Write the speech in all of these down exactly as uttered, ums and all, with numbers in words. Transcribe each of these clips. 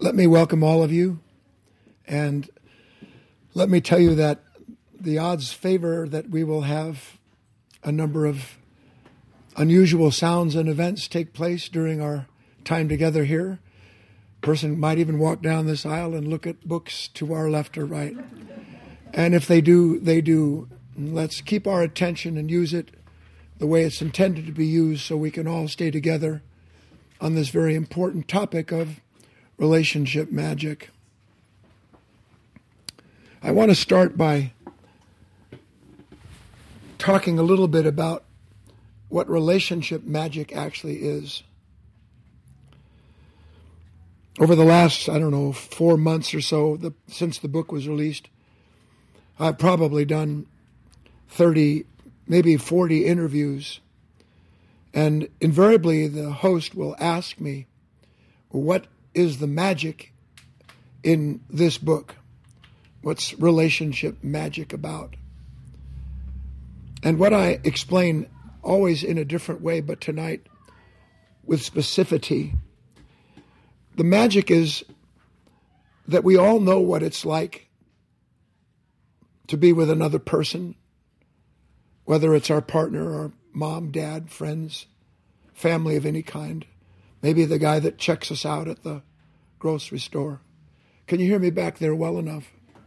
Let me welcome all of you, and let me tell you that the odds favor that we will have a number of unusual sounds and events take place during our time together here. A person might even walk down this aisle and look at books to our left or right. And if they do, they do. Let's keep our attention and use it the way it's intended to be used so we can all stay together on this very important topic of relationship magic. I want to start by talking a little bit about what relationship magic actually is. Over the last, I don't know, four months or so, the, since the book was released, I've probably done thirty, maybe forty interviews. And invariably the host will ask me, what is the magic in this book? What's relationship magic about? And what I explain always in a different way, but tonight with specificity, the magic is that we all know what it's like to be with another person, whether it's our partner or mom, dad, friends, family of any kind. Maybe the guy that checks us out at the grocery store. Can you hear me back there well enough?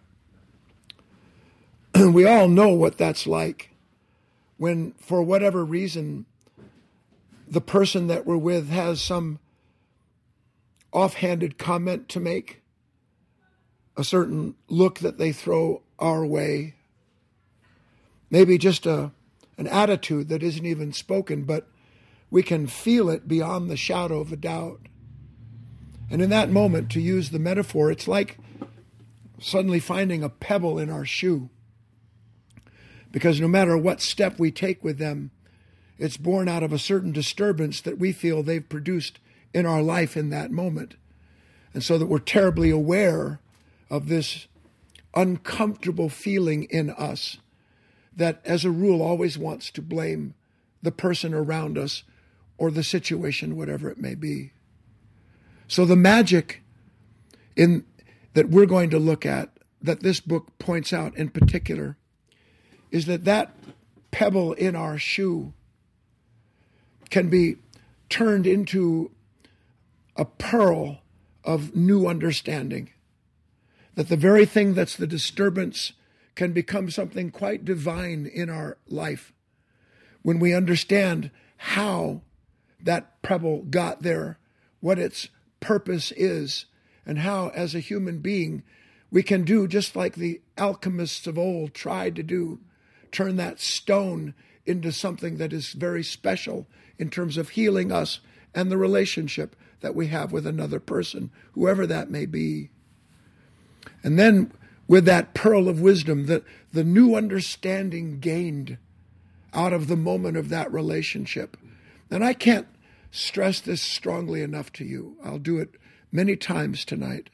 We all know what that's like when, for whatever reason, the person that we're with has some offhanded comment to make, a certain look that they throw our way, maybe just a an attitude that isn't even spoken, but we can feel it beyond the shadow of a doubt. And in that moment, to use the metaphor, it's like suddenly finding a pebble in our shoe. Because no matter what step we take with them, it's born out of a certain disturbance that we feel they've produced in our life in that moment. And so that we're terribly aware of this uncomfortable feeling in us that, as a rule, always wants to blame the person around us or the situation, whatever it may be. So the magic in that we're going to look at, that this book points out in particular, is that that pebble in our shoe can be turned into a pearl of new understanding. That the very thing that's the disturbance can become something quite divine in our life when we understand how that pebble got there, what its purpose is, and how, as a human being, we can do just like the alchemists of old tried to do, turn that stone into something that is very special in terms of healing us and the relationship that we have with another person, whoever that may be. And then with that pearl of wisdom, the, the new understanding gained out of the moment of that relationship. And I can't stress this strongly enough to you. I'll do it many times tonight.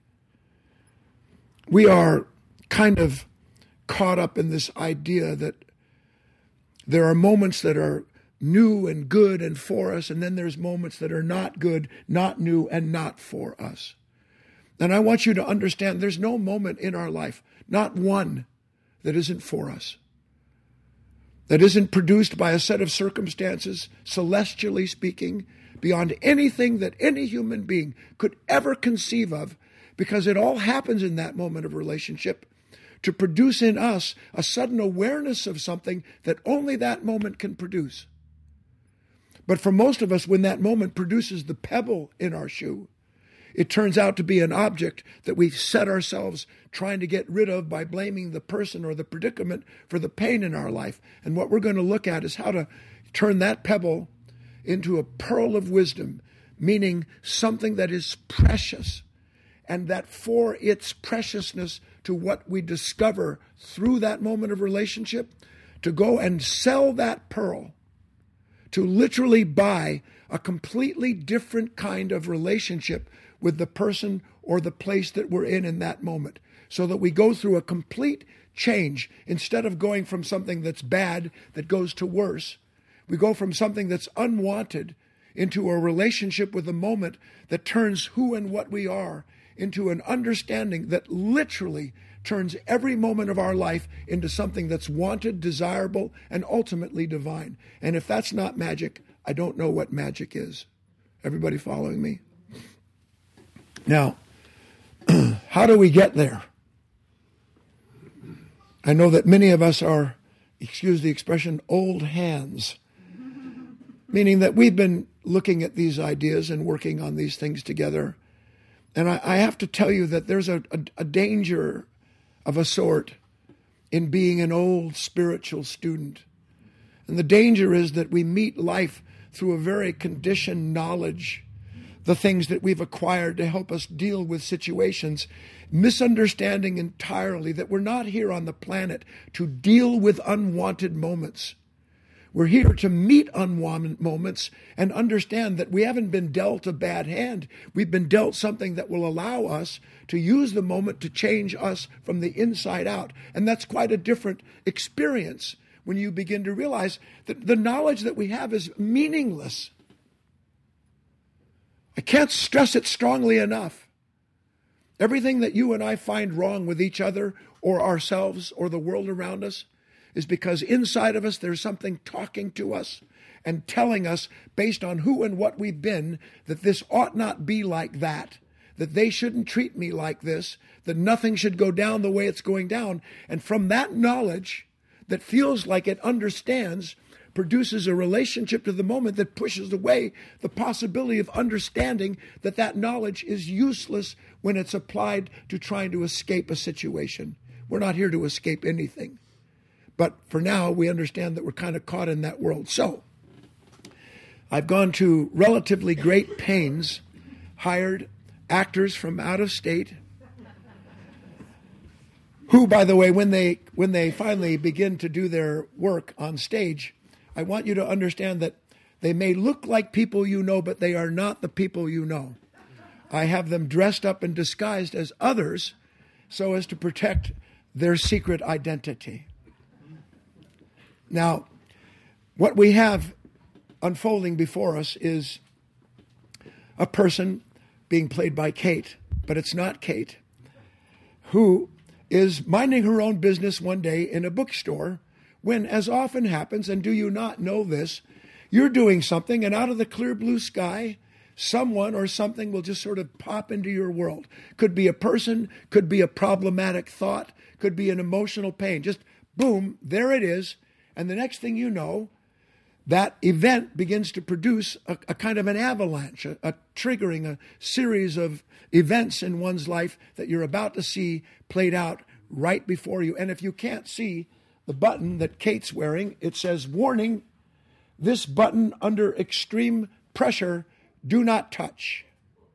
We are kind of caught up in this idea that there are moments that are new and good and for us, and then there's moments that are not good, not new, and not for us. And I want you to understand there's no moment in our life, not one, that isn't for us. That isn't produced by a set of circumstances, celestially speaking, beyond anything that any human being could ever conceive of, because it all happens in that moment of relationship to produce in us a sudden awareness of something that only that moment can produce. But for most of us, when that moment produces the pebble in our shoe, it turns out to be an object that we've set ourselves trying to get rid of by blaming the person or the predicament for the pain in our life. And what we're going to look at is how to turn that pebble into a pearl of wisdom, meaning something that is precious, and that for its preciousness to what we discover through that moment of relationship, to go and sell that pearl, to literally buy a completely different kind of relationship with the person or the place that we're in in that moment, so that we go through a complete change. Instead of going from something that's bad that goes to worse, we go from something that's unwanted into a relationship with the moment that turns who and what we are into an understanding that literally turns every moment of our life into something that's wanted, desirable, and ultimately divine. And if that's not magic, I don't know what magic is. Everybody following me? Now, how do we get there? I know that many of us are, excuse the expression, old hands, meaning that we've been looking at these ideas and working on these things together. And I, I have to tell you that there's a, a, a danger of a sort in being an old spiritual student. And the danger is that we meet life through a very conditioned knowledge, the things that we've acquired to help us deal with situations, misunderstanding entirely that we're not here on the planet to deal with unwanted moments. We're here to meet unwanted moments and understand that we haven't been dealt a bad hand. We've been dealt something that will allow us to use the moment to change us from the inside out. And that's quite a different experience when you begin to realize that the knowledge that we have is meaningless. I can't stress it strongly enough. Everything that you and I find wrong with each other or ourselves or the world around us is because inside of us there's something talking to us and telling us, based on who and what we've been, that this ought not be like that, that they shouldn't treat me like this, that nothing should go down the way it's going down. And from that knowledge that feels like it understands, produces a relationship to the moment that pushes away the possibility of understanding that that knowledge is useless when it's applied to trying to escape a situation. We're not here to escape anything. But for now, we understand that we're kind of caught in that world. So, I've gone to relatively great pains, hired actors from out of state, who, by the way, when they when they finally begin to do their work on stage, I want you to understand that they may look like people you know, but they are not the people you know. I have them dressed up and disguised as others so as to protect their secret identity. Now, what we have unfolding before us is a person being played by Kate, but it's not Kate, who is minding her own business one day in a bookstore when, as often happens, and do you not know this, you're doing something and out of the clear blue sky, someone or something will just sort of pop into your world. Could be a person, could be a problematic thought, could be an emotional pain. Just boom, there it is. And the next thing you know, that event begins to produce a, a kind of an avalanche, a, a triggering a series of events in one's life that you're about to see played out right before you. And if you can't see the button that Kate's wearing, it says, "Warning, this button under extreme pressure, do not touch."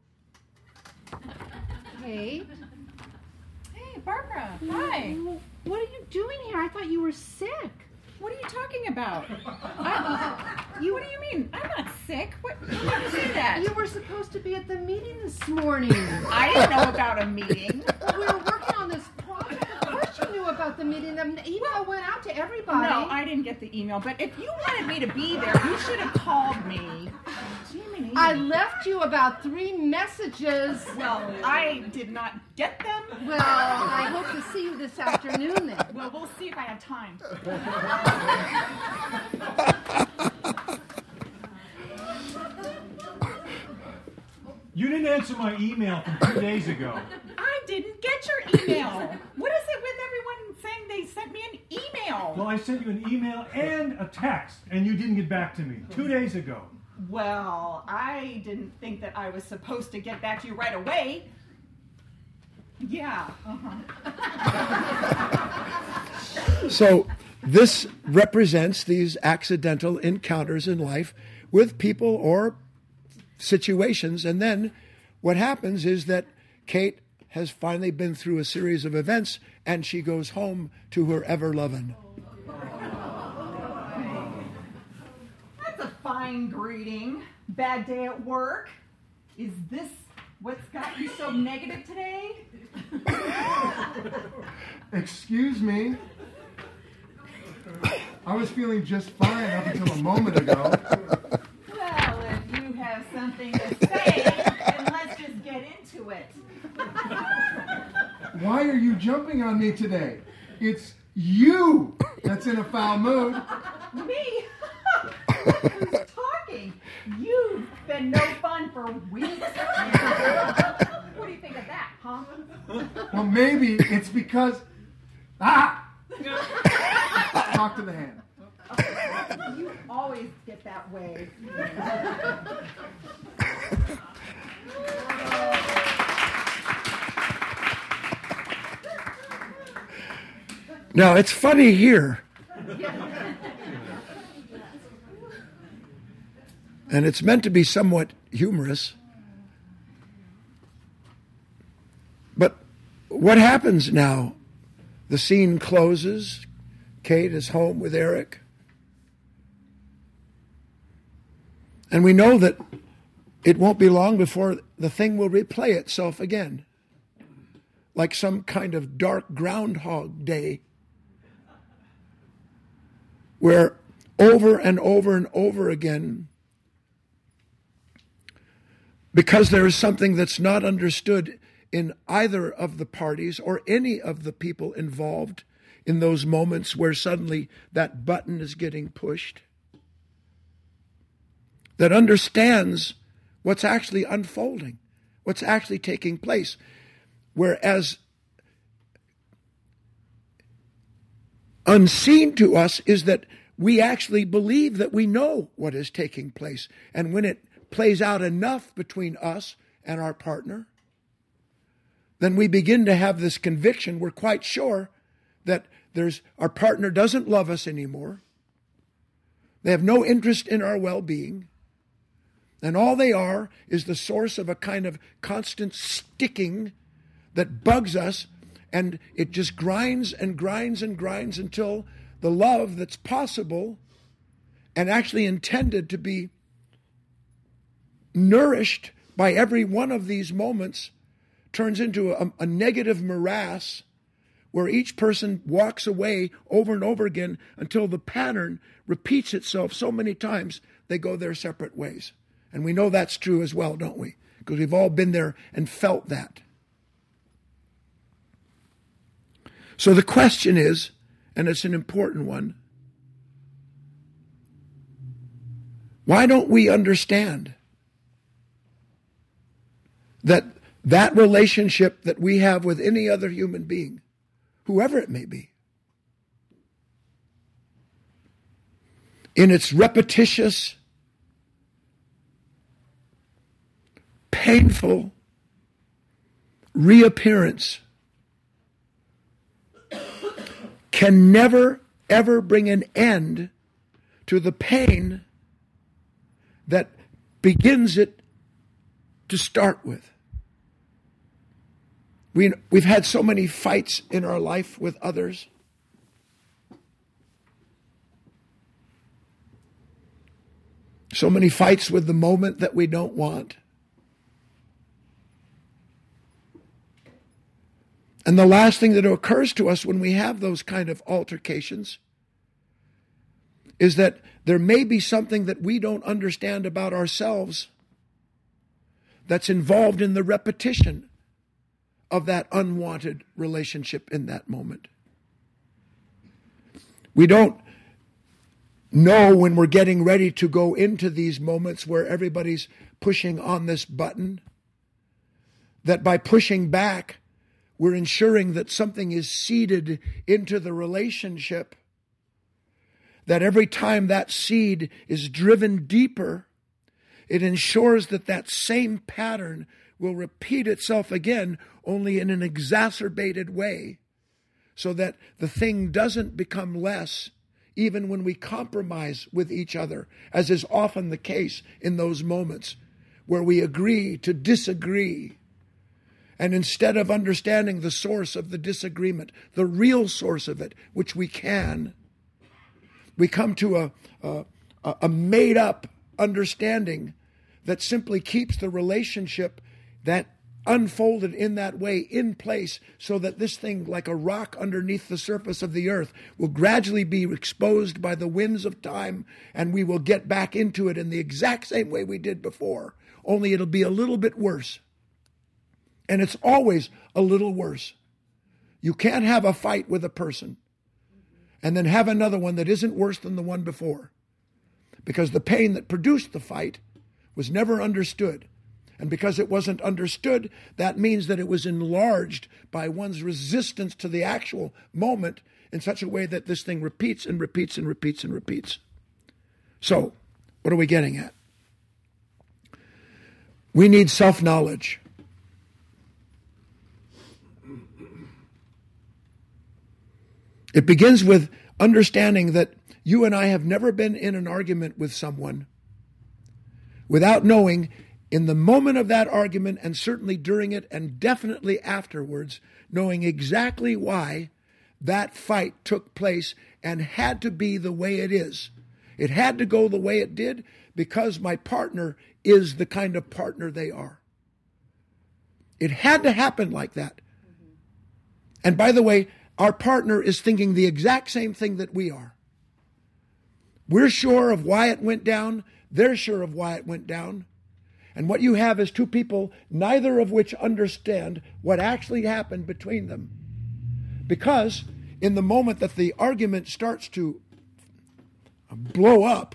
Kate? Hey, Barbara. Hi. What are you doing here? I thought you were sick. What are you talking about? I, you? What do you mean? I'm not sick. What? You didn't say that. You were supposed to be at the meeting this morning. I didn't know about a meeting. Well, we were working on this project. Of course you knew about the meeting. The email went out to everybody. No, I didn't get the email. But if you wanted me to be there, you should have called me. Jiminy. I left you about three messages. Well, I did not get them. Well, I hope to see you this afternoon then. Well, we'll see if I have time. You didn't answer my email from two days ago. I didn't get your email. What is it with everyone saying they sent me an email? Well, I sent you an email and a text, and you didn't get back to me two days ago. Well, I didn't think that I was supposed to get back to you right away. Yeah. Uh-huh. So this represents these accidental encounters in life with people or situations. And then what happens is that Kate has finally been through a series of events and she goes home to her ever-loving. That's a fine greeting. Bad day at work. Is this what's got you so negative today? Excuse me. I was feeling just fine up until a moment ago. Well, if you it. Why are you jumping on me today? It's you that's in a foul mood. Me? Who's talking? You've been no fun for weeks. What do you think of that, huh? Well, maybe it's because... Ah! Talk to the hand. You always get that way. Now, it's funny here. And it's meant to be somewhat humorous. But what happens now? The scene closes. Kate is home with Eric. And we know that it won't be long before the thing will replay itself again. Like some kind of dark Groundhog Day. Where over and over and over again, because there is something that's not understood in either of the parties or any of the people involved in those moments where suddenly that button is getting pushed, that understands what's actually unfolding, what's actually taking place. Whereas unseen to us is that we actually believe that we know what is taking place. And when it plays out enough between us and our partner, then we begin to have this conviction. We're quite sure that there's our partner doesn't love us anymore. They have no interest in our well-being. And all they are is the source of a kind of constant sticking that bugs us, and it just grinds and grinds and grinds until the love that's possible and actually intended to be nourished by every one of these moments turns into a, a negative morass where each person walks away over and over again until the pattern repeats itself so many times they go their separate ways. And we know that's true as well, don't we? Because we've all been there and felt that. So the question is, and it's an important one, why don't we understand that that relationship that we have with any other human being, whoever it may be, in its repetitious, painful reappearance, can never, ever bring an end to the pain that begins it to start with. We, we've had so many fights in our life with others. So many fights with the moment that we don't want. And the last thing that occurs to us when we have those kind of altercations is that there may be something that we don't understand about ourselves that's involved in the repetition of that unwanted relationship in that moment. We don't know when we're getting ready to go into these moments where everybody's pushing on this button, that by pushing back, we're ensuring that something is seeded into the relationship, that every time that seed is driven deeper, it ensures that that same pattern will repeat itself again, only in an exacerbated way, so that the thing doesn't become less even when we compromise with each other, as is often the case in those moments where we agree to disagree. And instead of understanding the source of the disagreement, the real source of it, which we can, we come to a, a, a made-up understanding that simply keeps the relationship that unfolded in that way in place, so that this thing, like a rock underneath the surface of the earth, will gradually be exposed by the winds of time, and we will get back into it in the exact same way we did before, only it'll be a little bit worse. And it's always a little worse. You can't have a fight with a person and then have another one that isn't worse than the one before, because the pain that produced the fight was never understood. And because it wasn't understood, that means that it was enlarged by one's resistance to the actual moment in such a way that this thing repeats and repeats and repeats and repeats. So, what are we getting at? We need self-knowledge. It begins with understanding that you and I have never been in an argument with someone without knowing in the moment of that argument, and certainly during it and definitely afterwards, knowing exactly why that fight took place and had to be the way it is. It had to go the way it did because my partner is the kind of partner they are. It had to happen like that. And by the way, our partner is thinking the exact same thing that we are. We're sure of why it went down. They're sure of why it went down. And what you have is two people, neither of which understand what actually happened between them. Because in the moment that the argument starts to blow up,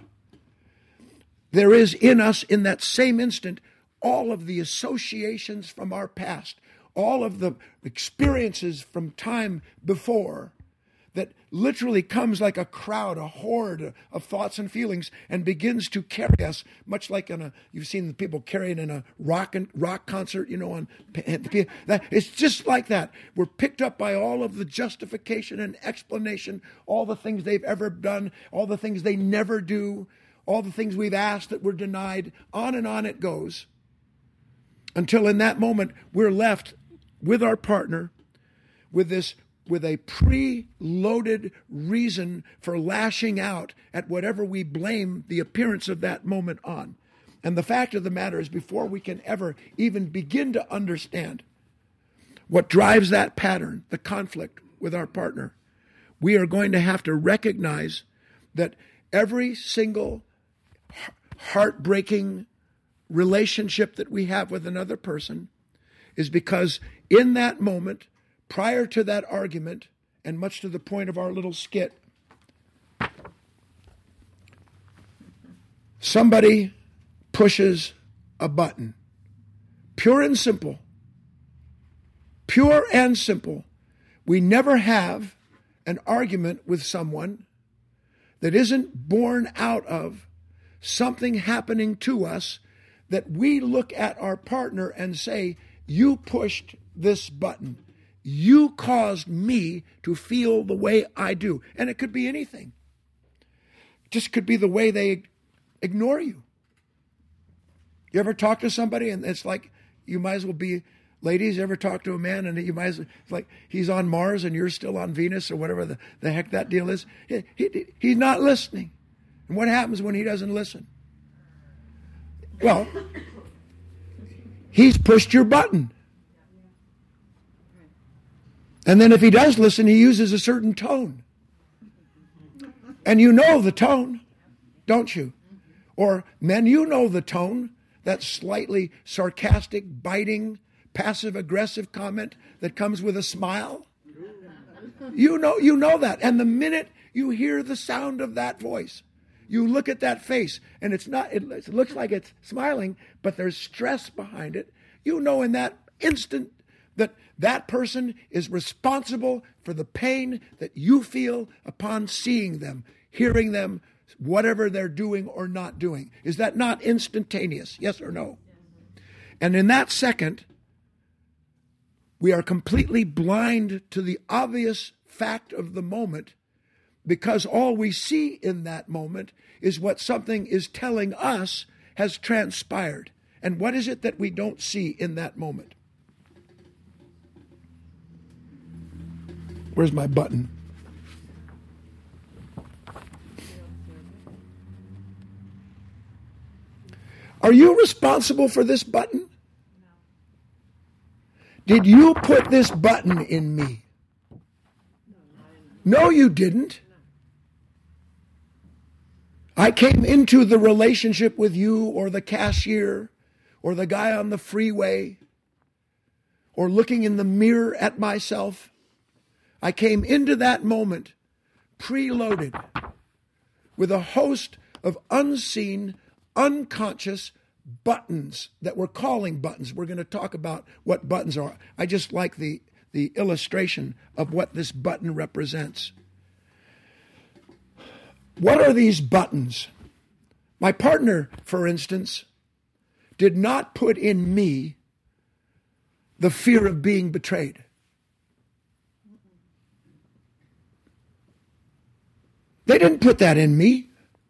there is in us in that same instant all of the associations from our past, all of the experiences from time before that literally comes like a crowd, a horde of thoughts and feelings and begins to carry us, much like in a, you've seen the people carrying in a rock and rock concert, you know, on that. It's just like that. We're picked up by all of the justification and explanation, all the things they've ever done, all the things they never do, all the things we've asked that were denied, on and on it goes. Until in that moment, we're left with our partner with this with a pre-loaded reason for lashing out at whatever we blame the appearance of that moment on. And the fact of the matter is, before we can ever even begin to understand what drives that pattern, the conflict with our partner, we are going to have to recognize that every single heartbreaking relationship that we have with another person is because in that moment, prior to that argument, and much to the point of our little skit, somebody pushes a button. Pure and simple. Pure and simple. We never have an argument with someone that isn't born out of something happening to us that we look at our partner and say, you pushed this button. You caused me to feel the way I do. And it could be anything. It just could be the way they ignore you. You ever talk to somebody and it's like, you might as well be, ladies, you ever talk to a man and you might as well, it's like he's on Mars and you're still on Venus or whatever the, the heck that deal is. He, he, he's not listening. And what happens when he doesn't listen? Well, he's pushed your button. And then if he does listen, he uses a certain tone. And you know the tone, don't you? Or men, you know the tone, that slightly sarcastic, biting, passive-aggressive comment that comes with a smile. You know, you know that. And the minute you hear the sound of that voice, you look at that face, and it's not, it looks like it's smiling, but there's stress behind it. You know in that instant that that person is responsible for the pain that you feel upon seeing them, hearing them, whatever they're doing or not doing. Is that not instantaneous? Yes or no? And in that second, we are completely blind to the obvious fact of the moment, because all we see in that moment is what something is telling us has transpired. And what is it that we don't see in that moment? Where's my button? Are you responsible for this button? Did you put this button in me? No, you didn't. I came into the relationship with you or the cashier or the guy on the freeway or looking in the mirror at myself. I came into that moment preloaded with a host of unseen, unconscious buttons that we're calling buttons. We're going to talk about what buttons are. I just like the, the illustration of what this button represents. What are these buttons? My partner, for instance, did not put in me the fear of being betrayed. They didn't put that in me.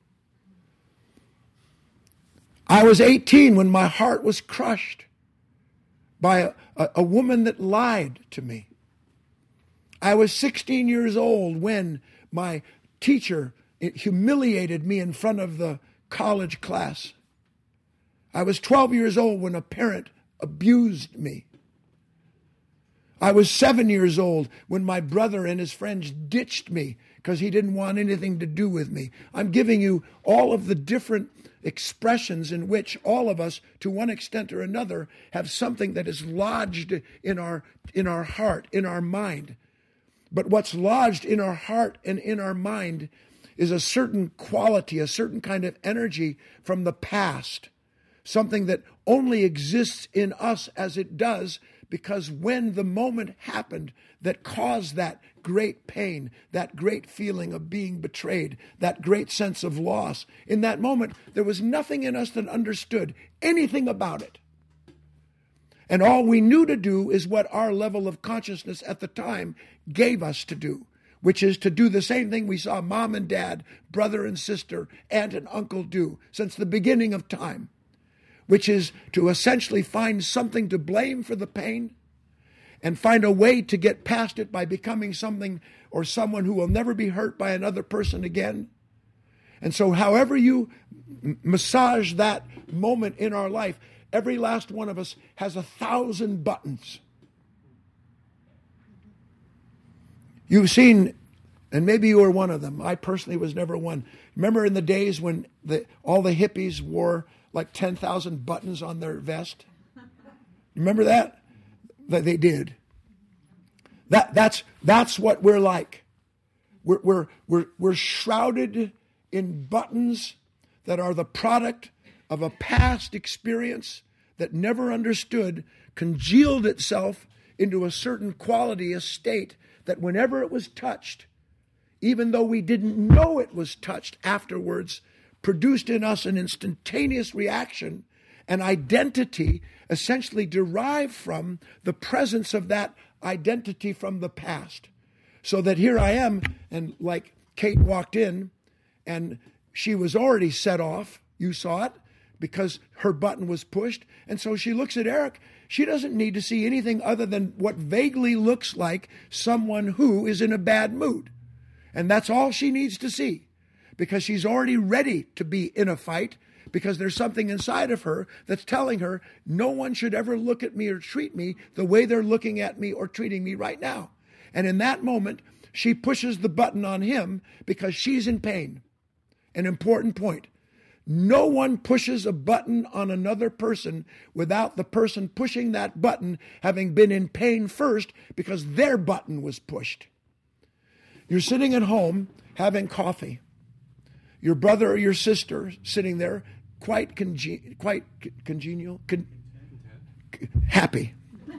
I was eighteen when my heart was crushed by a, a, a woman that lied to me. I was sixteen years old when my teacher humiliated me in front of the college class. I was twelve years old when a parent abused me. I was seven years old when my brother and his friends ditched me because he didn't want anything to do with me. I'm giving you all of the different expressions in which all of us, to one extent or another, have something that is lodged in our, in our heart, in our mind. But what's lodged in our heart and in our mind is a certain quality, a certain kind of energy from the past, something that only exists in us as it does because when the moment happened that caused that great pain, that great feeling of being betrayed, that great sense of loss, in that moment, there was nothing in us that understood anything about it. And all we knew to do is what our level of consciousness at the time gave us to do, which is to do the same thing we saw mom and dad, brother and sister, aunt and uncle do since the beginning of time, which is to essentially find something to blame for the pain and find a way to get past it by becoming something or someone who will never be hurt by another person again. And so however you m- massage that moment in our life, every last one of us has a thousand buttons. You've seen, and maybe you were one of them. I personally was never one. Remember in the days when the, all the hippies wore like ten thousand buttons on their vest? Remember that? That they did. That, that's, that's what we're like. We're, we're, we're, we're shrouded in buttons that are the product of a past experience that never understood, congealed itself into a certain quality, a state that whenever it was touched, even though we didn't know it was touched afterwards, produced in us an instantaneous reaction, an identity essentially derived from the presence of that identity from the past. So that here I am, and like Kate walked in, and she was already set off, you saw it, because her button was pushed, and so she looks at Eric. She doesn't need to see anything other than what vaguely looks like someone who is in a bad mood. And that's all she needs to see, because she's already ready to be in a fight, because there's something inside of her that's telling her no one should ever look at me or treat me the way they're looking at me or treating me right now. And in that moment, she pushes the button on him because she's in pain. An important point. No one pushes a button on another person without the person pushing that button having been in pain first because their button was pushed. You're sitting at home having coffee. Your brother or your sister sitting there quite conge- quite congenial, con- happy.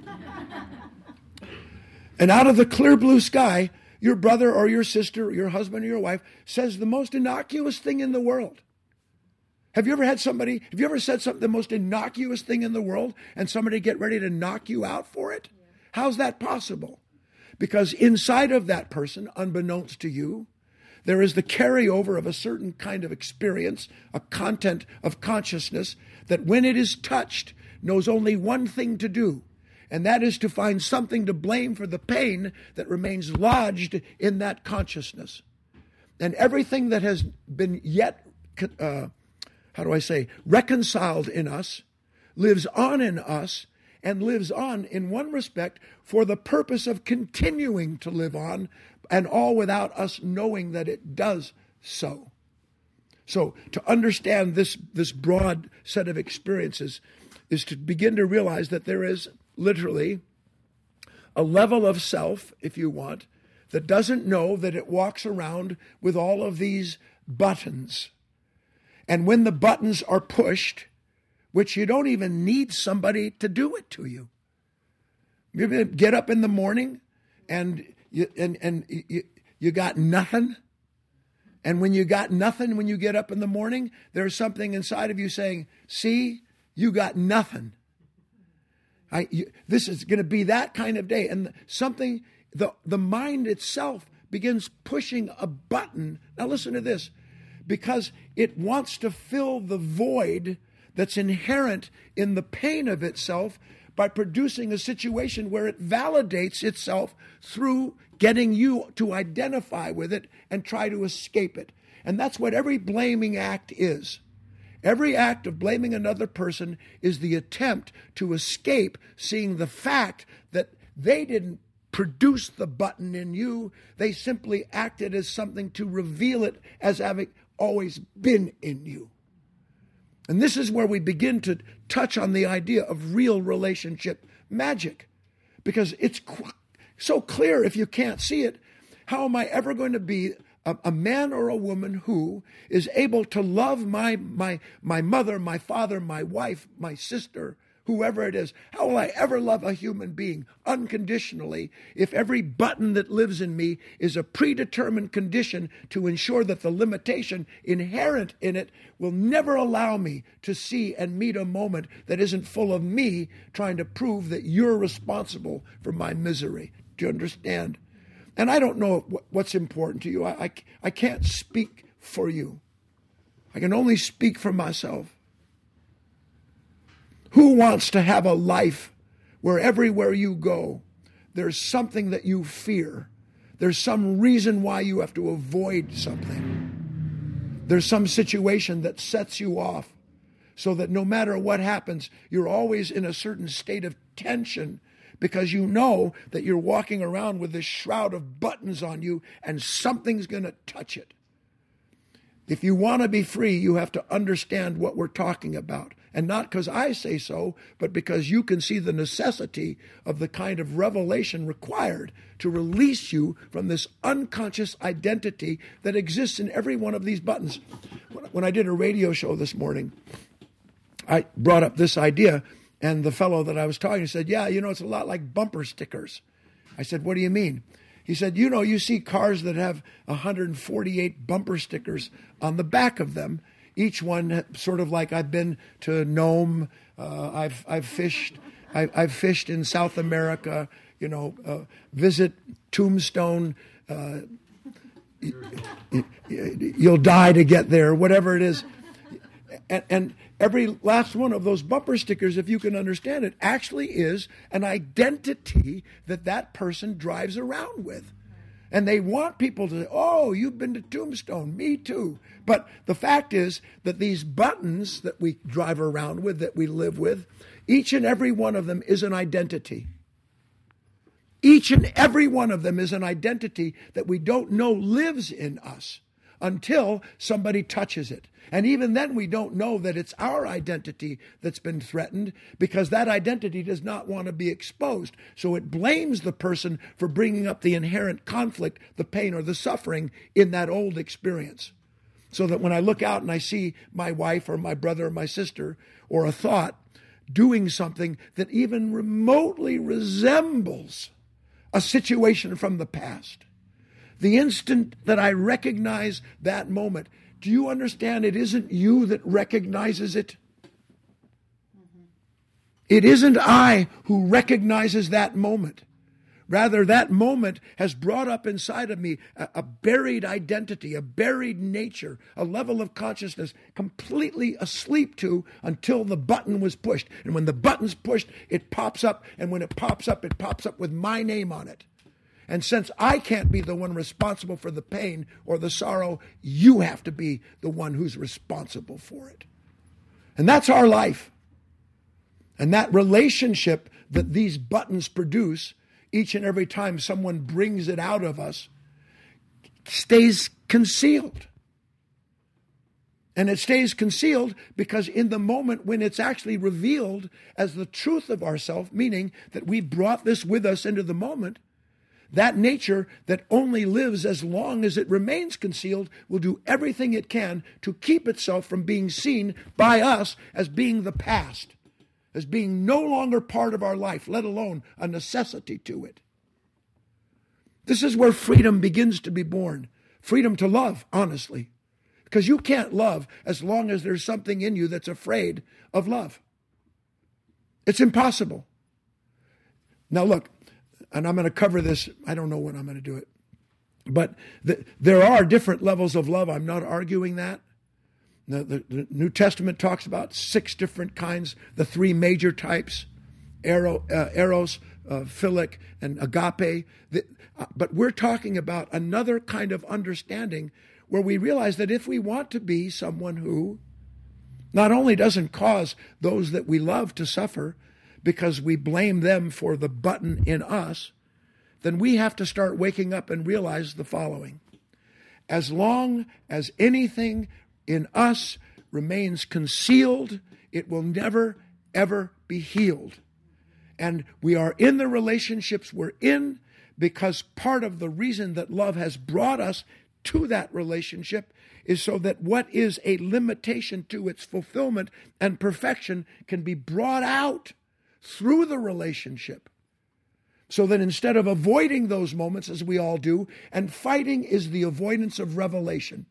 And out of the clear blue sky, your brother or your sister, or your husband or your wife says the most innocuous thing in the world. Have you ever had somebody, have you ever said something, the most innocuous thing in the world, and somebody get ready to knock you out for it? Yeah. How's that possible? Because inside of that person, unbeknownst to you, there is the carryover of a certain kind of experience, a content of consciousness that when it is touched, knows only one thing to do, and that is to find something to blame for the pain that remains lodged in that consciousness. And everything that has been yet, uh, how do I say, reconciled in us, lives on in us, and lives on in one respect for the purpose of continuing to live on, and all without us knowing that it does so. So to understand this, this broad set of experiences is to begin to realize that there is literally a level of self, if you want, that doesn't know that it walks around with all of these buttons. And when the buttons are pushed, which you don't even need somebody to do it to you. You're going to get up in the morning and you, and, and you, you got nothing. And when you got nothing, when you get up in the morning, there's something inside of you saying, see, you got nothing. I, you, this is going to be that kind of day. And something, the, the mind itself begins pushing a button. Now listen to this. Because it wants to fill the void that's inherent in the pain of itself by producing a situation where it validates itself through getting you to identify with it and try to escape it. And that's what every blaming act is. Every act of blaming another person is the attempt to escape seeing the fact that they didn't produce the button in you. They simply acted as something to reveal it as having always been in you. And this is where we begin to touch on the idea of real relationship magic. Because it's qu- so clear if you can't see it. How am I ever going to be a, a man or a woman who is able to love my, my, my mother, my father, my wife, my sister, whoever it is? How will I ever love a human being unconditionally if every button that lives in me is a predetermined condition to ensure that the limitation inherent in it will never allow me to see and meet a moment that isn't full of me trying to prove that you're responsible for my misery? Do you understand? And I don't know what's important to you. I, I, I can't speak for you. I can only speak for myself. Who wants to have a life where everywhere you go, there's something that you fear? There's some reason why you have to avoid something. There's some situation that sets you off so that no matter what happens, you're always in a certain state of tension because you know that you're walking around with this shroud of buttons on you and something's going to touch it. If you want to be free, you have to understand what we're talking about. And not because I say so, but because you can see the necessity of the kind of revelation required to release you from this unconscious identity that exists in every one of these buttons. When I did a radio show this morning, I brought up this idea, and the fellow that I was talking to said, yeah, you know, it's a lot like bumper stickers. I said, what do you mean? He said, you know, you see cars that have one hundred forty-eight bumper stickers on the back of them. Each one sort of like I've been to Nome, uh, I've I've fished, I, I've fished in South America, you know, uh, visit Tombstone, uh, you'll die to get there, whatever it is. And, and every last one of those bumper stickers, if you can understand it, actually is an identity that that person drives around with. And they want people to say, oh, you've been to Tombstone, me too. But the fact is that these buttons that we drive around with, that we live with, each and every one of them is an identity. Each and every one of them is an identity that we don't know lives in us until somebody touches it. And even then we don't know that it's our identity that's been threatened because that identity does not want to be exposed. So it blames the person for bringing up the inherent conflict, the pain or the suffering in that old experience. So that when I look out and I see my wife or my brother or my sister or a thought doing something that even remotely resembles a situation from the past, the instant that I recognize that moment, do you understand it isn't you that recognizes it? Mm-hmm. It isn't I who recognizes that moment. Rather, that moment has brought up inside of me a, a buried identity, a buried nature, a level of consciousness completely asleep to until the button was pushed. And when the button's pushed, it pops up. And when it pops up, it pops up with my name on it. And since I can't be the one responsible for the pain or the sorrow, you have to be the one who's responsible for it. And that's our life. And that relationship that these buttons produce, each and every time someone brings it out of us, stays concealed. And it stays concealed because in the moment when it's actually revealed as the truth of ourself, meaning that we brought this with us into the moment, that nature that only lives as long as it remains concealed will do everything it can to keep itself from being seen by us as being the past, as being no longer part of our life, let alone a necessity to it. This is where freedom begins to be born. Freedom to love, honestly. Because you can't love as long as there's something in you that's afraid of love. It's impossible. Now look, and I'm going to cover this. I don't know when I'm going to do it. But the, there are different levels of love. I'm not arguing that. The, the, the New Testament talks about six different kinds, the three major types, ero, uh, eros, uh, philic, and agape. The, uh, but we're talking about another kind of understanding where we realize that if we want to be someone who not only doesn't cause those that we love to suffer because we blame them for the button in us, then we have to start waking up and realize the following. As long as anything in us remains concealed, it will never, ever be healed. And we are in the relationships we're in because part of the reason that love has brought us to that relationship is so that what is a limitation to its fulfillment and perfection can be brought out through the relationship. So that instead of avoiding those moments, as we all do, and fighting is the avoidance of revelation.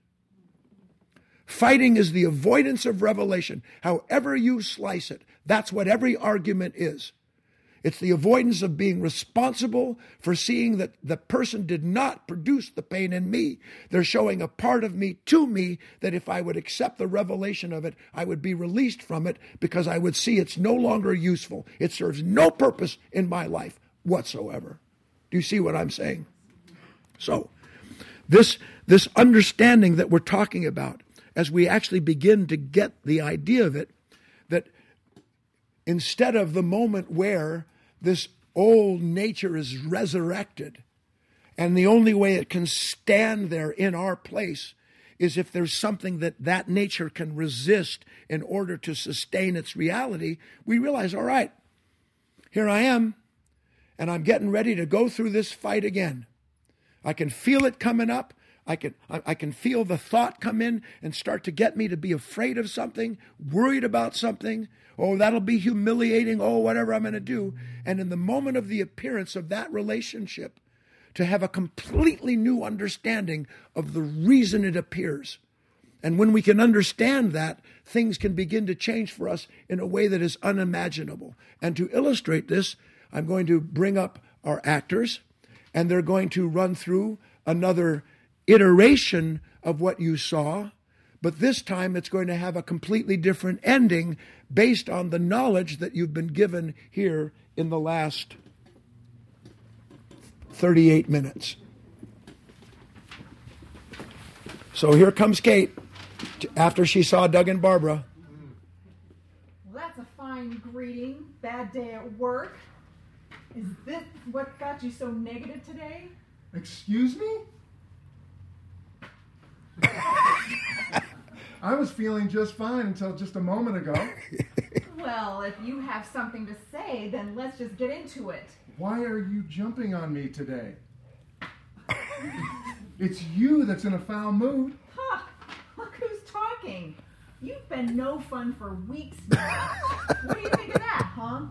Fighting is the avoidance of revelation. However you slice it, that's what every argument is. It's the avoidance of being responsible for seeing that the person did not produce the pain in me. They're showing a part of me to me that if I would accept the revelation of it, I would be released from it because I would see it's no longer useful. It serves no purpose in my life whatsoever. Do you see what I'm saying? So, this, this understanding that we're talking about, as we actually begin to get the idea of it, that instead of the moment where this old nature is resurrected, and the only way it can stand there in our place is if there's something that that nature can resist in order to sustain its reality, we realize, all right, here I am, and I'm getting ready to go through this fight again. I can feel it coming up. I can I can feel the thought come in and start to get me to be afraid of something, worried about something. Oh, that'll be humiliating. Oh, whatever I'm going to do. And in the moment of the appearance of that relationship, to have a completely new understanding of the reason it appears. And when we can understand that, things can begin to change for us in a way that is unimaginable. And to illustrate this, I'm going to bring up our actors, and they're going to run through another iteration of what you saw, but this time it's going to have a completely different ending based on the knowledge that you've been given here in the last thirty-eight minutes. So here comes Kate after she saw Doug and Barbara. Well, that's a fine greeting. Bad day at work. Is this what got you so negative today? Excuse me? I was feeling just fine until just a moment ago. Well, if you have something to say, then let's just get into it. Why are you jumping on me today? It's you that's in a foul mood. Huh, look who's talking. You've been no fun for weeks now. What do you think of that, huh?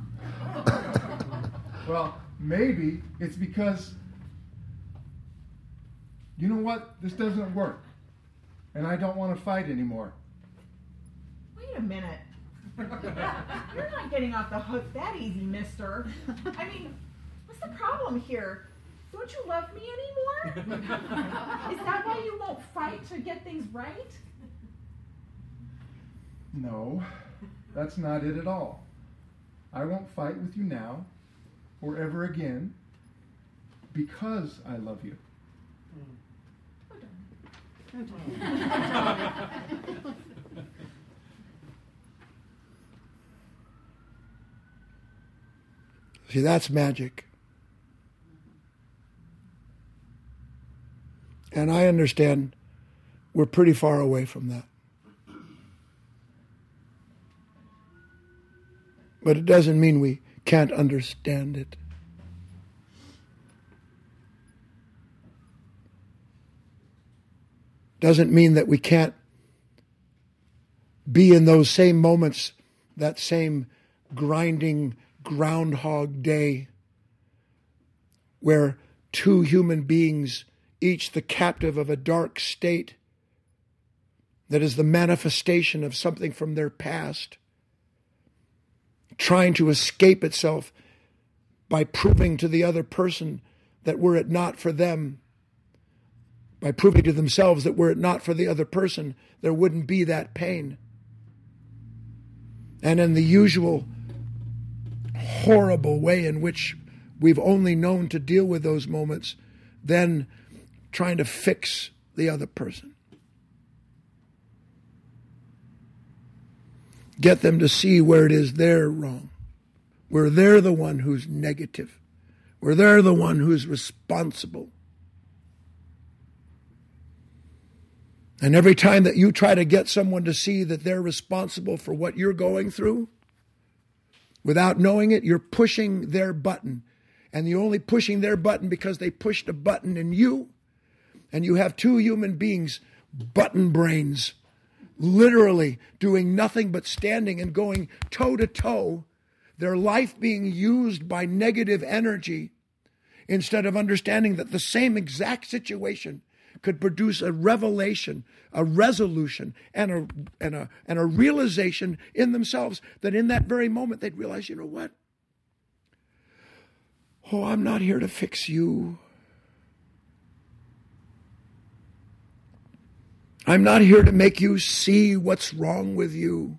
Well, maybe it's because, you know what? This doesn't work. And I don't want to fight anymore. Wait a minute. You're not getting off the hook that easy, mister. I mean, what's the problem here? Don't you love me anymore? Is that why you won't fight to get things right? No, that's not it at all. I won't fight with you now or ever again because I love you. See, that's magic. And I understand we're pretty far away from that. But it doesn't mean we can't understand it. Doesn't mean that we can't be in those same moments, that same grinding Groundhog Day, where two human beings, each the captive of a dark state that is the manifestation of something from their past, trying to escape itself by proving to the other person that were it not for them, by proving to themselves that were it not for the other person, there wouldn't be that pain. And in the usual horrible way in which we've only known to deal with those moments, then trying to fix the other person. Get them to see where it is they're wrong, where they're the one who's negative, where they're the one who's responsible. And every time that you try to get someone to see that they're responsible for what you're going through, without knowing it, you're pushing their button. And you're only pushing their button because they pushed a button in you. And you have two human beings, button brains, literally doing nothing but standing and going toe to toe, their life being used by negative energy, instead of understanding that the same exact situation could produce a revelation, a resolution, and a, and a, and a realization in themselves that in that very moment they'd realize, you know what? Oh, I'm not here to fix you. I'm not here to make you see what's wrong with you.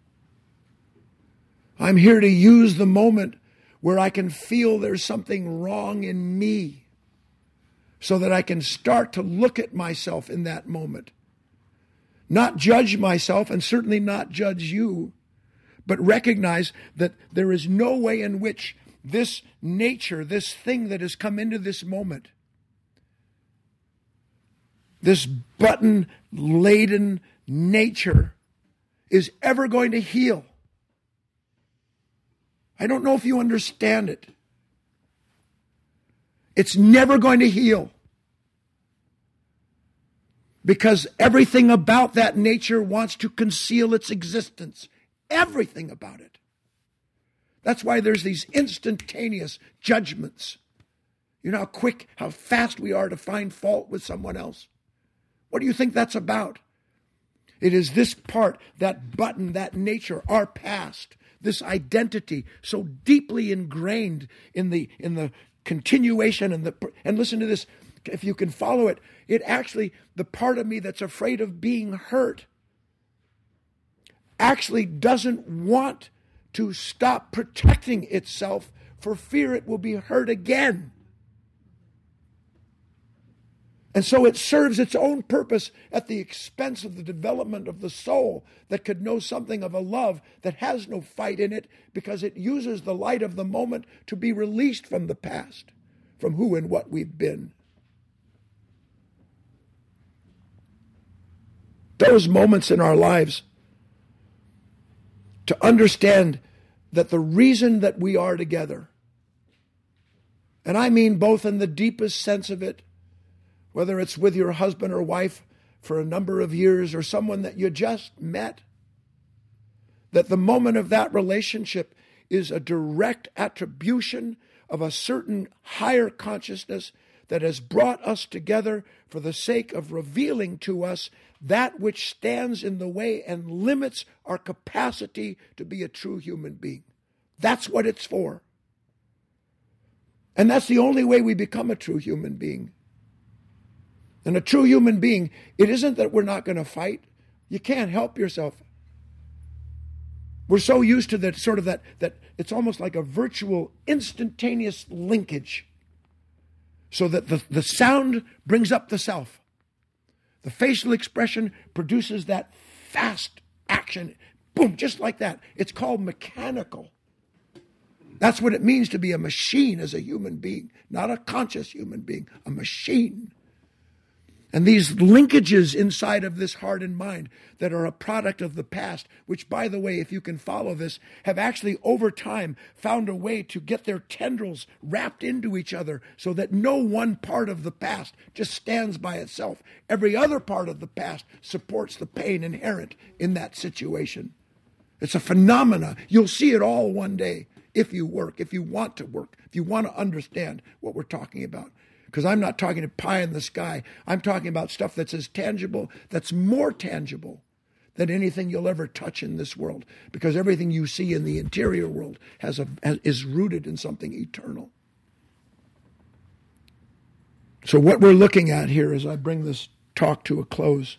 I'm here to use the moment where I can feel there's something wrong in me, so that I can start to look at myself in that moment. Not judge myself, and certainly not judge you, but recognize that there is no way in which this nature, this thing that has come into this moment, this button-laden nature, is ever going to heal. I don't know if you understand it. It's never going to heal. Because everything about that nature wants to conceal its existence. Everything about it. That's why there's these instantaneous judgments. You know how quick, how fast we are to find fault with someone else. What do you think that's about? It is this part, that button, that nature, our past, this identity, so deeply ingrained in the in the continuation and the and listen to this, if you can follow it, it actually, the part of me that's afraid of being hurt actually doesn't want to stop protecting itself for fear it will be hurt again. And so it serves its own purpose at the expense of the development of the soul that could know something of a love that has no fight in it, because it uses the light of the moment to be released from the past, from who and what we've been. Those moments in our lives, to understand that the reason that we are together, and I mean both in the deepest sense of it, whether it's with your husband or wife for a number of years or someone that you just met, that the moment of that relationship is a direct attribution of a certain higher consciousness that has brought us together for the sake of revealing to us that which stands in the way and limits our capacity to be a true human being. That's what it's for. And that's the only way we become a true human being. And a true human being, it isn't that we're not going to fight. You can't help yourself. We're so used to that sort of that, that it's almost like a virtual instantaneous linkage. So that the, the sound brings up the self. The facial expression produces that fast action. Boom, just like that. It's called mechanical. That's what it means to be a machine as a human being. Not a conscious human being, a machine. And these linkages inside of this heart and mind that are a product of the past, which, by the way, if you can follow this, have actually over time found a way to get their tendrils wrapped into each other so that no one part of the past just stands by itself. Every other part of the past supports the pain inherent in that situation. It's a phenomena. You'll see it all one day if you work, if you want to work, if you want to understand what we're talking about. Because I'm not talking to pie in the sky. I'm talking about stuff that's as tangible, that's more tangible than anything you'll ever touch in this world. Because everything you see in the interior world has a, has, is rooted in something eternal. So what we're looking at here as I bring this talk to a close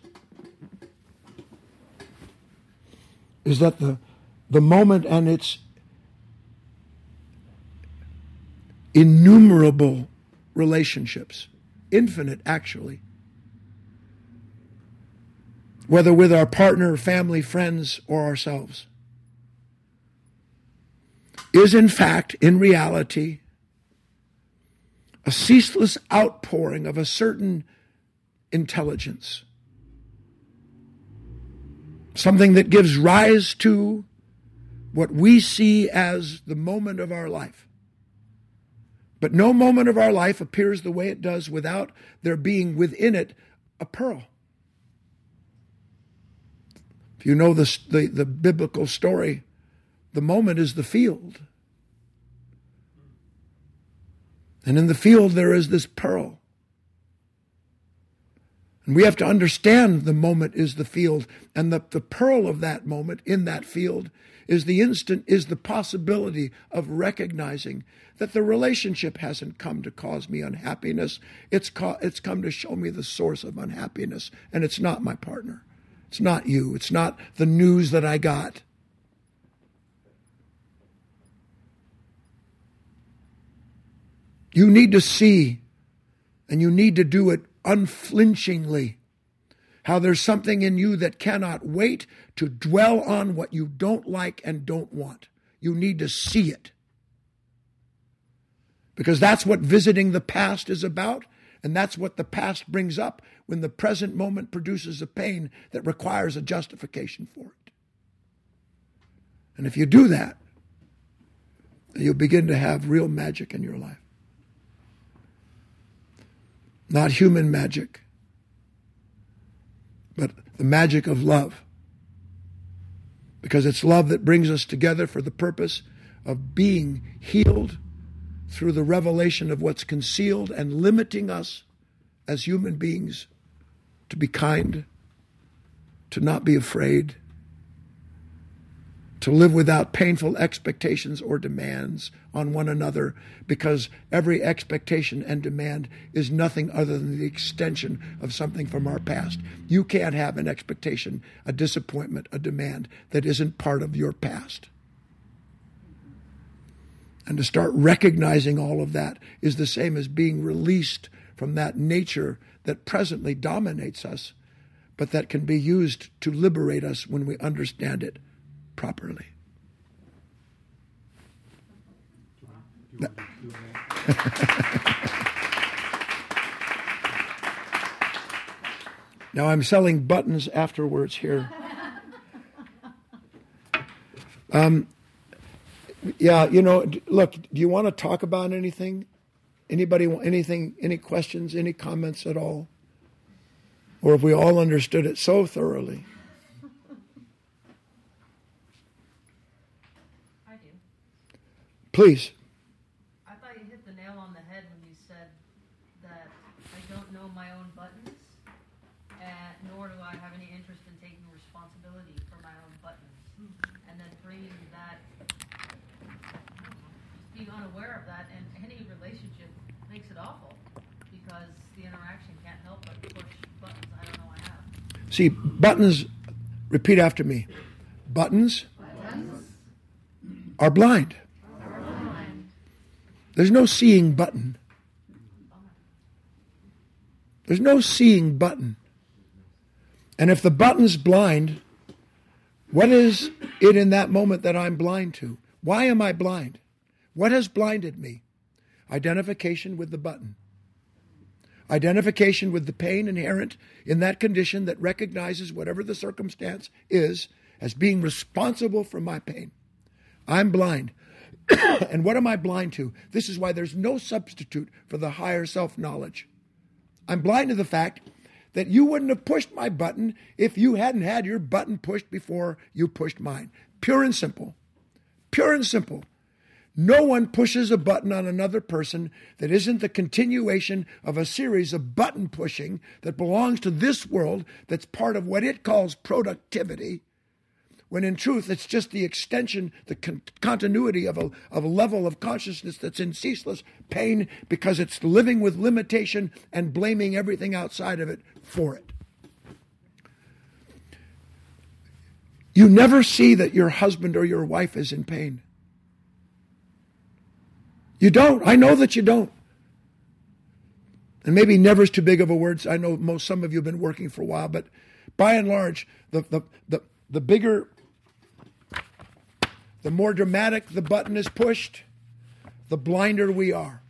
is that the, the moment and its innumerable relationships, infinite actually, whether with our partner, family, friends, or ourselves, is in fact, in reality, a ceaseless outpouring of a certain intelligence. Something that gives rise to what we see as the moment of our life. But no moment of our life appears the way it does without there being within it a pearl. If you know the, the, the biblical story, the moment is the field. And in the field there is this pearl. And we have to understand the moment is the field. And the, the pearl of that moment in that field is the instant, is the possibility of recognizing that the relationship hasn't come to cause me unhappiness. It's, co- it's come to show me the source of unhappiness. And it's not my partner. It's not you. It's not the news that I got. You need to see, and you need to do it unflinchingly, how there's something in you that cannot wait to dwell on what you don't like and don't want. You need to see it. Because that's what visiting the past is about, and that's what the past brings up when the present moment produces a pain that requires a justification for it. And if you do that, then you'll begin to have real magic in your life. Not human magic, but the magic of love. Because it's love that brings us together for the purpose of being healed through the revelation of what's concealed and limiting us as human beings to be kind, to not be afraid, to live without painful expectations or demands on one another, because every expectation and demand is nothing other than the extension of something from our past. You can't have an expectation, a disappointment, a demand that isn't part of your past. And to start recognizing all of that is the same as being released from that nature that presently dominates us, but that can be used to liberate us when we understand it properly. Now I'm selling buttons afterwards here. Um, yeah, you know, look, do you want to talk about anything? Anybody want anything, any questions, any comments at all? Or have we all understood it so thoroughly? I do. Please. I thought you hit the nail on the head when you said that I don't know my own buttons, and nor do I have any interest in taking responsibility for my own buttons. And then bringing that, just being unaware of that, and any relationship makes it awful because the interaction can't help but push buttons I don't know I have. See, buttons, repeat after me. Buttons, Buttons are blind. are blind. There's no seeing button. There's no seeing button. And if the button's blind, what is it in that moment that I'm blind to? Why am I blind? What has blinded me? Identification with the button. Identification with the pain inherent in that condition that recognizes whatever the circumstance is as being responsible for my pain. I'm blind. And what am I blind to? This is why there's no substitute for the higher self-knowledge. I'm blind to the fact that you wouldn't have pushed my button if you hadn't had your button pushed before you pushed mine. Pure and simple. Pure and simple. No one pushes a button on another person that isn't the continuation of a series of button pushing that belongs to this world that's part of what it calls productivity, when in truth it's just the extension, the con- continuity of a, of a level of consciousness that's in ceaseless pain because it's living with limitation and blaming everything outside of it for it. You never see that your husband or your wife is in pain. You don't. I know that you don't. And maybe never is too big of a word. I know most some of you have been working for a while, but by and large, the the the, the bigger, the more dramatic the button is pushed, the blinder we are.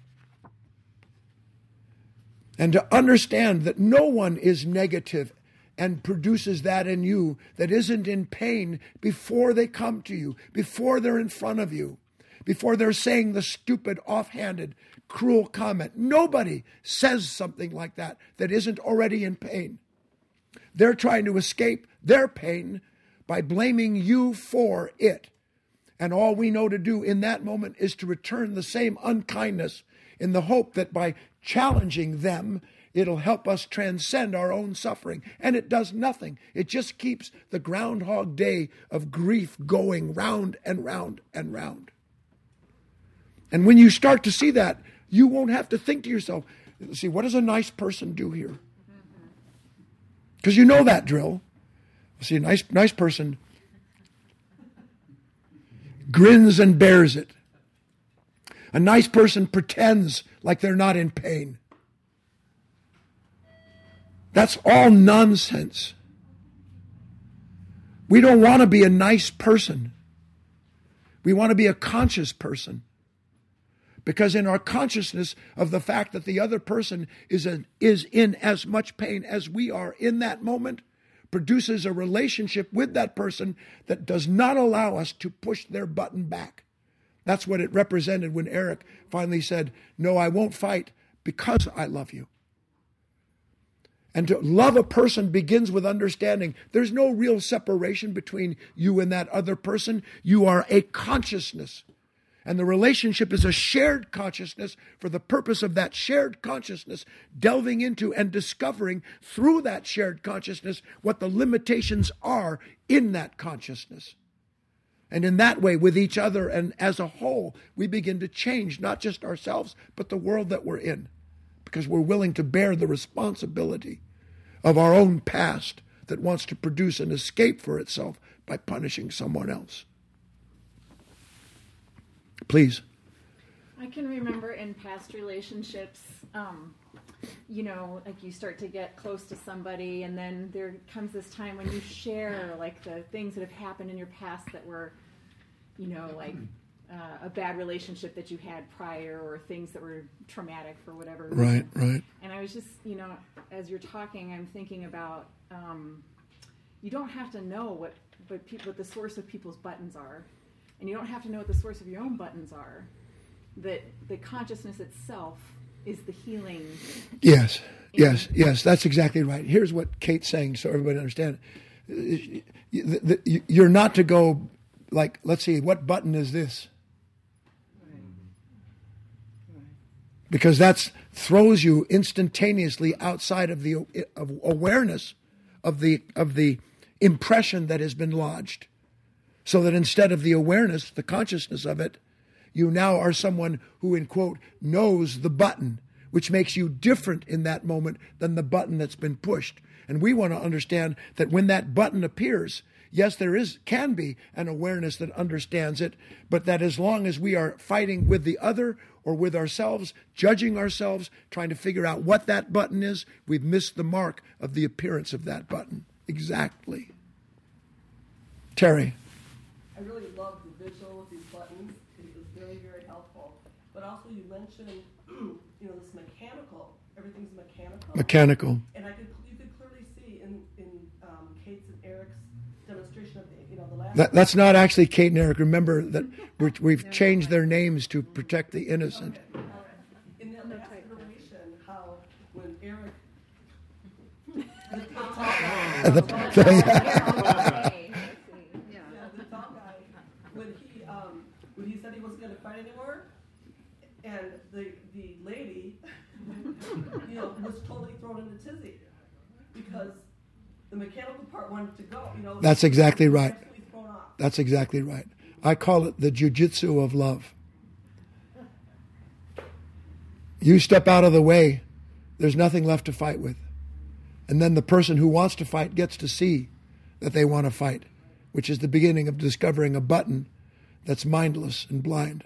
And to understand that no one is negative and produces that in you that isn't in pain before they come to you, before they're in front of you, before they're saying the stupid, offhanded, cruel comment. Nobody says something like that that isn't already in pain. They're trying to escape their pain by blaming you for it. And all we know to do in that moment is to return the same unkindness in the hope that by challenging them, it'll help us transcend our own suffering. And it does nothing. It just keeps the Groundhog Day of grief going round and round and round. And when you start to see that, you won't have to think to yourself, see, what does a nice person do here? Because you know that drill. See, a nice, nice person grins and bears it. A nice person pretends like they're not in pain. That's all nonsense. We don't want to be a nice person. We want to be a conscious person. Because in our consciousness of the fact that the other person is, a, is in as much pain as we are in that moment, produces a relationship with that person that does not allow us to push their button back. That's what it represented when Eric finally said, no, I won't fight because I love you. And to love a person begins with understanding there's no real separation between you and that other person. You are a consciousness. And the relationship is a shared consciousness for the purpose of that shared consciousness delving into and discovering through that shared consciousness what the limitations are in that consciousness. And in that way, with each other and as a whole, we begin to change not just ourselves, but the world that we're in. Because we're willing to bear the responsibility of our own past that wants to produce an escape for itself by punishing someone else. Please. I can remember in past relationships, um, you know, like you start to get close to somebody and then there comes this time when you share like the things that have happened in your past that were, you know, like uh, a bad relationship that you had prior or things that were traumatic for whatever reason. Right, right. And I was just, you know, as you're talking, I'm thinking about um, you don't have to know what, what, pe- what the source of people's buttons are. And you don't have to know what the source of your own buttons are. That the consciousness itself is the healing. Yes, yes, yes. That's exactly right. Here's what Kate's saying so everybody understands. You're not to go like, let's see, what button is this? Because that throws you instantaneously outside of the of awareness of the of the impression that has been lodged. So that instead of the awareness, the consciousness of it, you now are someone who, in quote, knows the button, which makes you different in that moment than the button that's been pushed. And we want to understand that when that button appears, yes, there is can be an awareness that understands it, but that as long as we are fighting with the other or with ourselves, judging ourselves, trying to figure out what that button is, we've missed the mark of the appearance of that button. Exactly. Terry. I really love the visual of these buttons. It was very, very helpful. But also you mentioned, you know, this mechanical, everything's mechanical. Mechanical. And I could, you could clearly see in, in um, Kate's and Eric's demonstration of the, you know, the last. That, that's not actually Kate and Eric. Remember that we're, we've changed their names to protect the innocent. Okay. All right. In that last iteration, how when Eric. the, the tall guy, The- the tall guy, Yeah. yeah, the tall guy, when he um, when he said he wasn't going to fight anymore, and the the lady, you know, was totally thrown in a tizzy because the mechanical part wanted to go. You know, That's exactly right. absolutely thrown off. That's exactly right. I call it the jujitsu of love. You step out of the way, there's nothing left to fight with. And then the person who wants to fight gets to see that they want to fight, which is the beginning of discovering a button that's mindless and blind.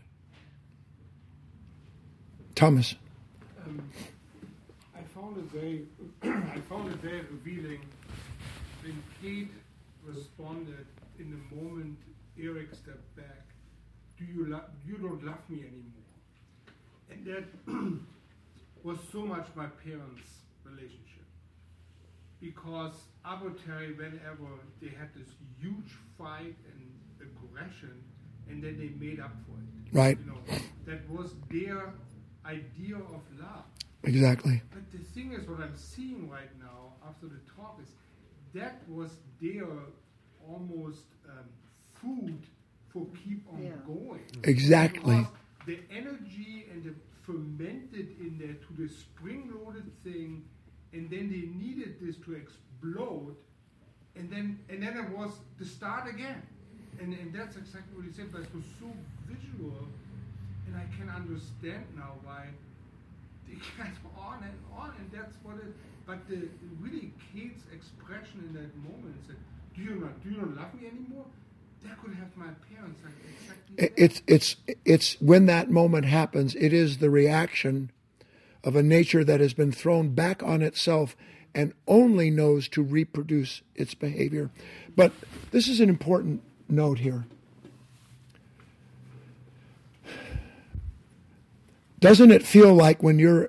Thomas. Um, I found it very, I found it very revealing when Kate responded in the moment Eric stepped back. Do you lo- you don't love me anymore? And that was so much my parents' relationship. Because arbitrary, whenever they had this huge fight and aggression, and then they made up for it. Right. You know, that was their idea of love. Exactly. But the thing is, what I'm seeing right now after the talk is that was their almost um, food for keep on Yeah. going. Exactly. Because the energy and the fermented in there to the spring-loaded thing, and then they needed this to explode, and then and then it was the start again. And and that's exactly what he said, but it was so visual, and I can understand now why they get on and on, and that's what it. But the really Kate's expression in that moment said, "Do you not do you not love me anymore?" That could have my parents like exactly. that. It's it's it's when that moment happens, it is the reaction of a nature that has been thrown back on itself and only knows to reproduce its behavior. But this is an important note here. Doesn't it feel like when you're,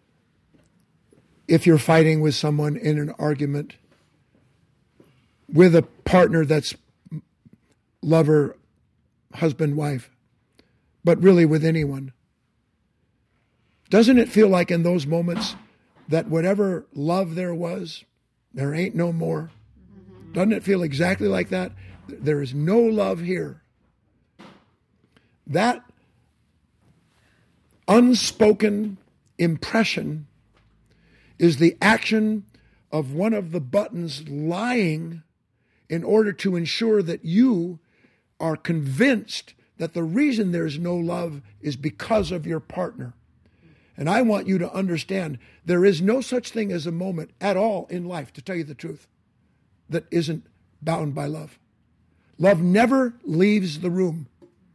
if you're fighting with someone in an argument with a partner that's lover, husband, wife, but really with anyone, doesn't it feel like in those moments that whatever love there was, there ain't no more? Doesn't it feel exactly like that? There is no love here. That unspoken impression is the action of one of the buttons lying in order to ensure that you are convinced that the reason there's no love is because of your partner. And I want you to understand there is no such thing as a moment at all in life, to tell you the truth, that isn't bound by love. Love never leaves the room.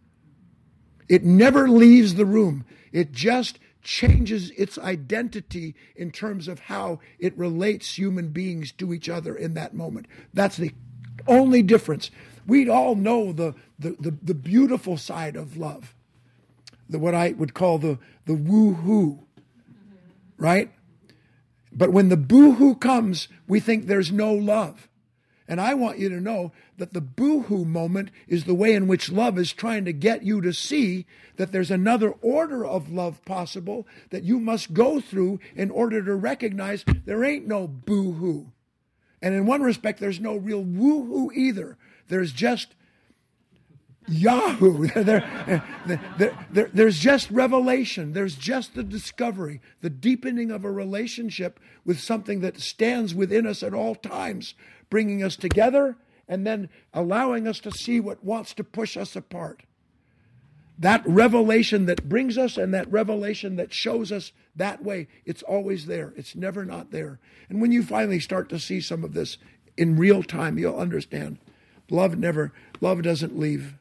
It never leaves the room. It just changes its identity in terms of how it relates human beings to each other in that moment. That's the only difference. We all know the, the, the, the beautiful side of love. The, what I would call the, the woo-hoo, right? But when the boo-hoo comes, we think there's no love. And I want you to know that the boo-hoo moment is the way in which love is trying to get you to see that there's another order of love possible that you must go through in order to recognize there ain't no boo-hoo. And in one respect, there's no real woo-hoo either. There's just Yahoo. there, there, there, there's just revelation. There's just the discovery, the deepening of a relationship with something that stands within us at all times, bringing us together and then allowing us to see what wants to push us apart. That revelation that brings us and that revelation that shows us that way, it's always there. It's never not there. And when you finally start to see some of this in real time, you'll understand. Love never, love doesn't leave.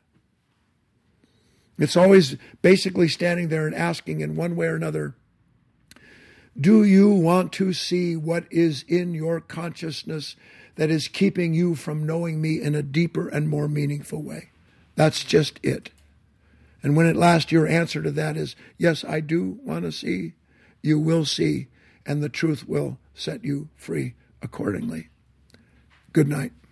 It's always basically standing there and asking in one way or another, do you want to see what is in your consciousness that is keeping you from knowing me in a deeper and more meaningful way? That's just it. And when at last your answer to that is, yes, I do want to see, you will see, and the truth will set you free accordingly. Good night.